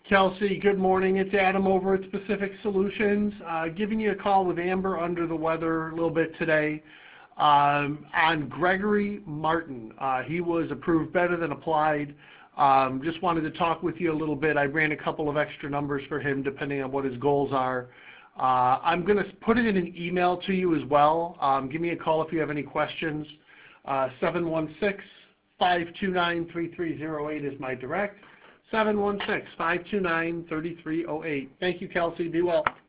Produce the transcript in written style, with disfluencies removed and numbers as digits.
Kelsey, good morning. It's Adam over at Specific Solutions. Giving you a call with Amber under the weather a little bit today on Gregory Martin. He was approved better than applied. Just wanted to talk with you a little bit. I ran a couple of extra numbers for him depending on what his goals are. I'm going to put it in an email to you as well. Give me a call if you have any questions. 716-529-3308 is my direct. 716-529-3308. Thank you, Kelsey. Be well.